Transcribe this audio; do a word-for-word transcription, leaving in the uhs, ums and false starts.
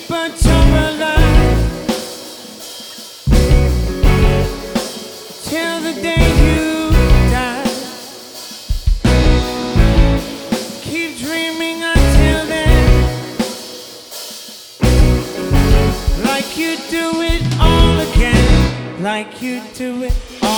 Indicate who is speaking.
Speaker 1: bunch of alive till the day you die. Keep dreaming until then, like you do it all again, like you do it all